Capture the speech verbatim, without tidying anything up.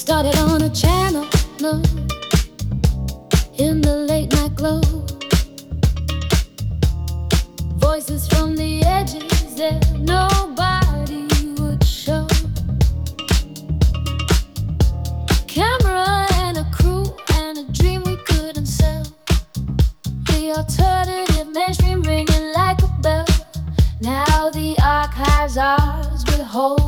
Started on a channel, no, in the late night glow. Voices from the edges that nobody would show. Camera and a crew and a dream we couldn't sell. The alternative mainstream ringing like a bell. Now the archives ours with hope.